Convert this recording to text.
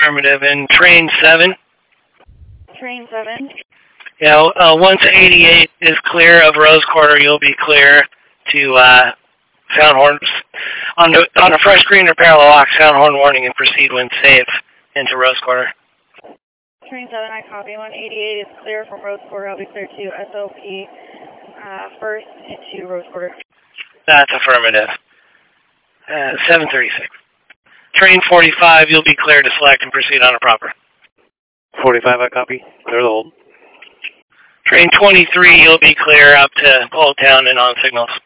affirmative. And train 7? Train 7. Yeah, once 88 is clear of Rose Quarter, you'll be clear to sound horns. On a fresh green or parallel walk, sound horn warning and proceed when safe into Rose Quarter. Train 7, I copy. 188 is clear from Rose Quarter. I'll be clear to SOP first into Rose Quarter. That's affirmative. 736. Train 45, you'll be clear to select and proceed on a proper. 45, I copy. Clear the hold. Train 23, you'll be clear up to Old Town and on signals.